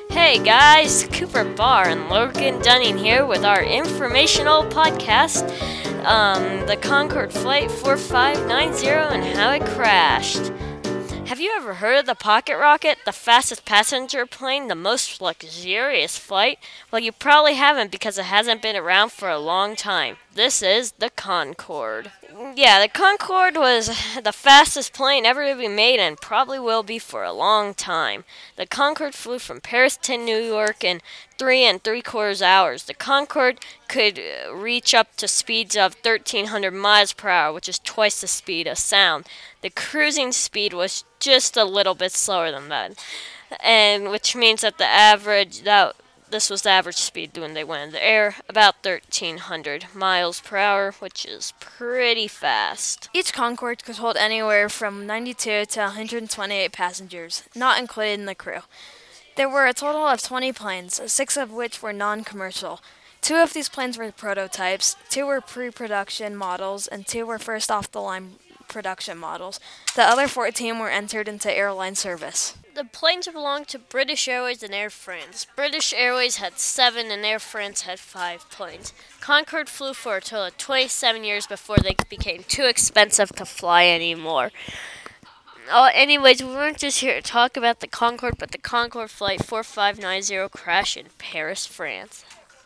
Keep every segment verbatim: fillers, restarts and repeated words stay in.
Hey guys, Cooper Barr and Logan Dunning here with our informational podcast, um, the Concorde Flight four five nine zero and how it crashed. Have you ever heard of the Pocket Rocket, the fastest passenger plane, the most luxurious flight? Well, you probably haven't because it hasn't been around for a long time. This is the Concorde. Yeah, the Concorde was the fastest plane ever to be made and probably will be for a long time. The Concorde flew from Paris to New York in three and three quarters hours. The Concorde could uh, reach up to speeds of thirteen hundred miles per hour, which is twice the speed of sound. The cruising speed was just a little bit slower than that, and which means that the average that this was the average speed when they went in the air, about thirteen hundred miles per hour, which is pretty fast. Each Concorde could hold anywhere from ninety-two to one hundred twenty-eight passengers, not including the crew. There were a total of twenty planes, six of which were non-commercial. Two of these planes were prototypes, two were pre-production models, and two were first off-the-line production models. The other fourteen were entered into airline service. The planes belonged to British Airways and Air France. British Airways had seven and Air France had five planes. Concorde flew for a total of twenty-seven years before they became too expensive to fly anymore. Oh, anyways, we weren't just here to talk about the Concorde, but the Concorde Flight four five nine zero crashed in Paris, France.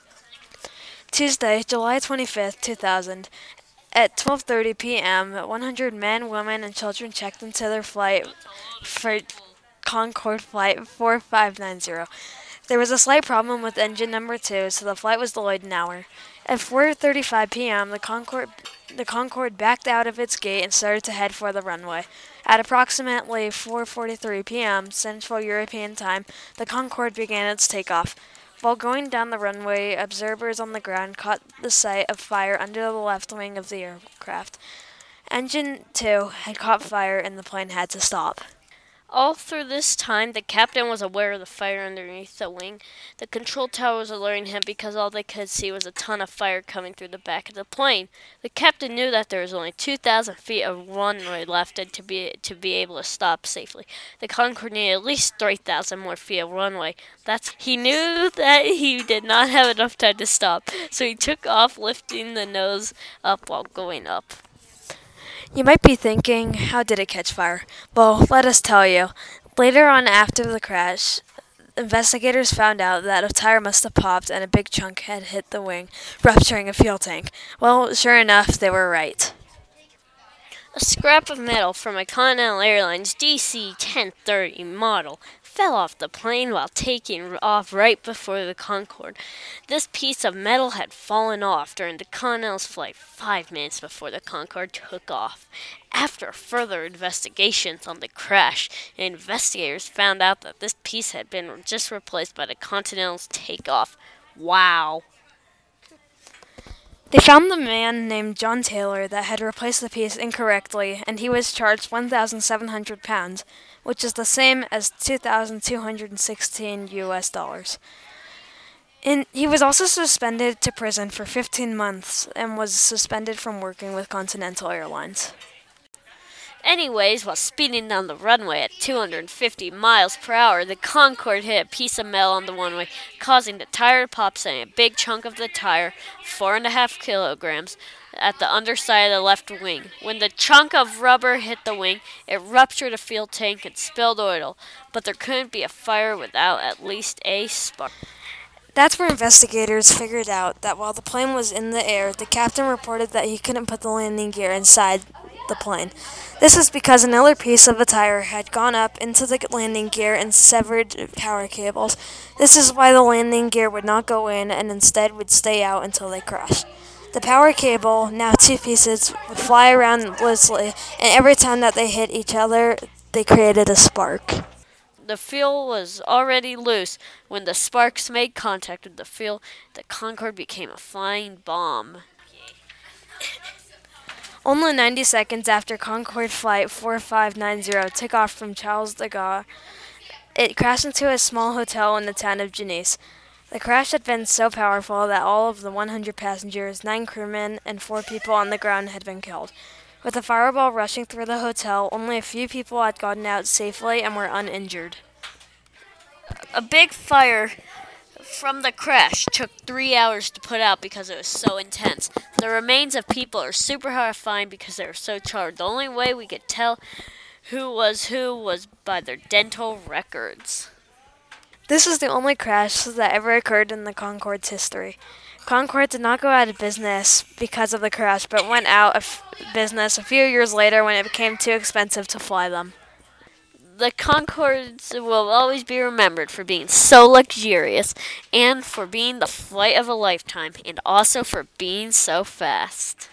Tuesday, July twenty-fifth, two thousand. At twelve thirty p.m., one hundred men, women, and children checked into their flight for Concorde Flight four five nine zero. There was a slight problem with engine number two, so the flight was delayed an hour. At four thirty-five p.m., the Concorde, the Concorde backed out of its gate and started to head for the runway. At approximately four forty-three p.m. Central European Time, the Concorde began its takeoff. While going down the runway, observers on the ground caught the sight of fire under the left wing of the aircraft. Engine two had caught fire and the plane had to stop. All through this time, the captain was aware of the fire underneath the wing. The control tower was alerting him because all they could see was a ton of fire coming through the back of the plane. The captain knew that there was only two thousand feet of runway left and to be to be able to stop safely. The Concorde needed at least three thousand more feet of runway. That's he knew that he did not have enough time to stop, so he took off, lifting the nose up while going up. You might be thinking, how did it catch fire? Well, let us tell you. Later on after the crash, investigators found out that a tire must have popped and a big chunk had hit the wing, rupturing a fuel tank. Well, sure enough, they were right. A scrap of metal from a Continental Airlines D C ten thirty model fell off the plane while taking off right before the Concorde. This piece of metal had fallen off during the Continental's flight five minutes before the Concorde took off. After further investigations on the crash, investigators found out that this piece had been just replaced by the Continental's takeoff. Wow. They found the man named John Taylor that had replaced the piece incorrectly, and he was charged one thousand seven hundred pounds, which is the same as two thousand two hundred sixteen U S dollars. And he was also suspended to prison for fifteen months and was suspended from working with Continental Airlines. Anyways, while speeding down the runway at two hundred fifty miles per hour, the Concorde hit a piece of metal on the runway, causing the tire to pop, sending a big chunk of the tire, four and a half kilograms, at the underside of the left wing. When the chunk of rubber hit the wing, it ruptured a fuel tank and spilled oil, but there couldn't be a fire without at least a spark. That's where investigators figured out that while the plane was in the air, the captain reported that he couldn't put the landing gear inside the plane. This is because another piece of the tire had gone up into the landing gear and severed power cables. This is why the landing gear would not go in and instead would stay out until they crashed. The power cable, now two pieces, would fly around loosely, and every time that they hit each other, they created a spark. The fuel was already loose. When the sparks made contact with the fuel, the Concorde became a flying bomb. Only ninety seconds after Concorde Flight four five nine zero took off from Charles de Gaulle, it crashed into a small hotel in the town of Genèse. The crash had been so powerful that all of the one hundred passengers, nine crewmen, and four people on the ground had been killed. With the fireball rushing through the hotel, only a few people had gotten out safely and were uninjured. A big fire from the crash took three hours to put out because it was so intense. The remains of people are super hard to find because they were so charred. The only way we could tell who was who was by their dental records. This is the only crash that ever occurred in the Concorde's history. Concorde did not go out of business because of the crash, but went out of business a few years later when it became too expensive to fly them. The Concordes will always be remembered for being so luxurious and for being the flight of a lifetime and also for being so fast.